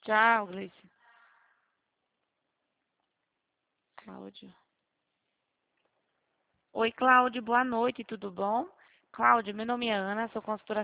Tchau, Gleice. Cláudio. Oi, Cláudio, boa noite, tudo bom? Cláudio, meu nome é Ana, sou consultora